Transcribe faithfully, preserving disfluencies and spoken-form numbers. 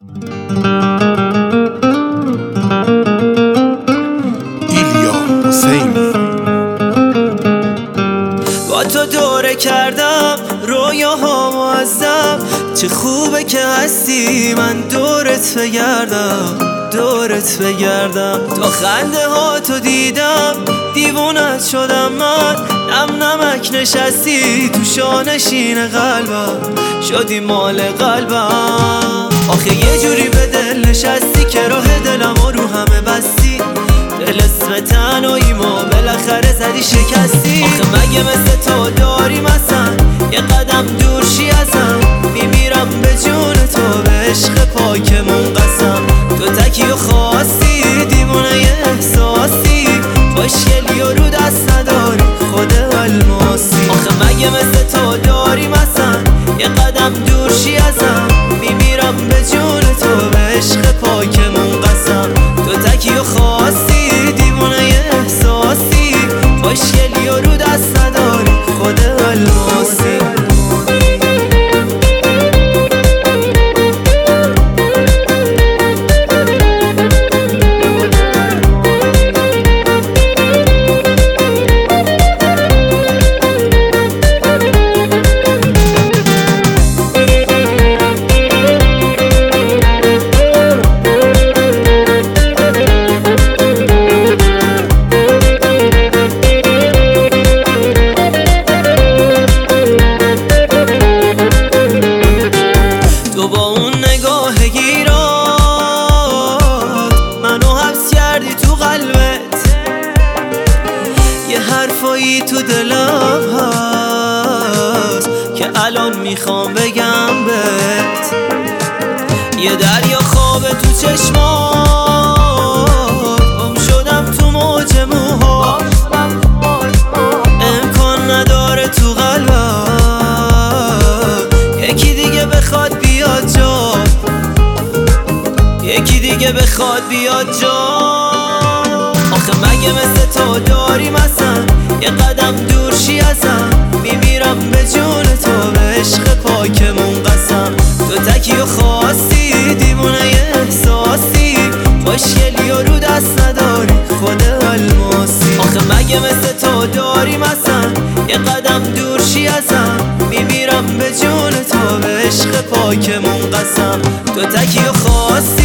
ایلیا حسینی. با تو دوره کردم رویاهامو ازم، چه خوبه که هستی من دورت بگردم دورت بگردم. تا خنده ها تو دیدم دیوونت شدم من، نم نمک نشستی تو شانشین قلبم، شدی مال قلبم. آخه یه جوری به دل نشستی که راه دلمو رو همه بستی، دل اسم تنهایی ما بالاخره زدی شکستی. آخه مگه مثل تو داریم اصلا یه قدم دور شی ازم، میمیرم به جون تو به عشق پاکمون قسم. تو تکی و خواستی دیوونه یه احساسی، خوشگلی و رو دست نداری خود الماسی. آخه مگه مثل تو داریم اصلا یه قدم دور شی ازم، میمیرم به جون تو به عشق پاکمون قسم. تو تکی و خواستی دیوونه یه احساسی، خوشگلی و رو دست نداری خود الماسی. تو با اون نگاه گیرات منو حبس کردی تو قلبت، یه حرفایی تو دلم هست که الان میخوام بگم بهت. یه دریا خوابه تو چشمات، گم شدم تو موج موها، امکان نداره تو قلبم یکی دیگه بخواد بیاد جا، یکی دیگه بخواد بیاد جا. آخه مگه مثل تو داریم اصلا یه قدم دور شی ازم، میمیرم به جون تو به عشق پاکمون قسم. تو تکی و خواستی دیوونه یه احساسی، خوشگلی و رو دست نداری خود الماسی. آخه مگه مثل تو داریم اصلا یه قدم دور شی ازم، میمیرم به جون تو به عشق پاکمون قسم. تو تکی و خواستی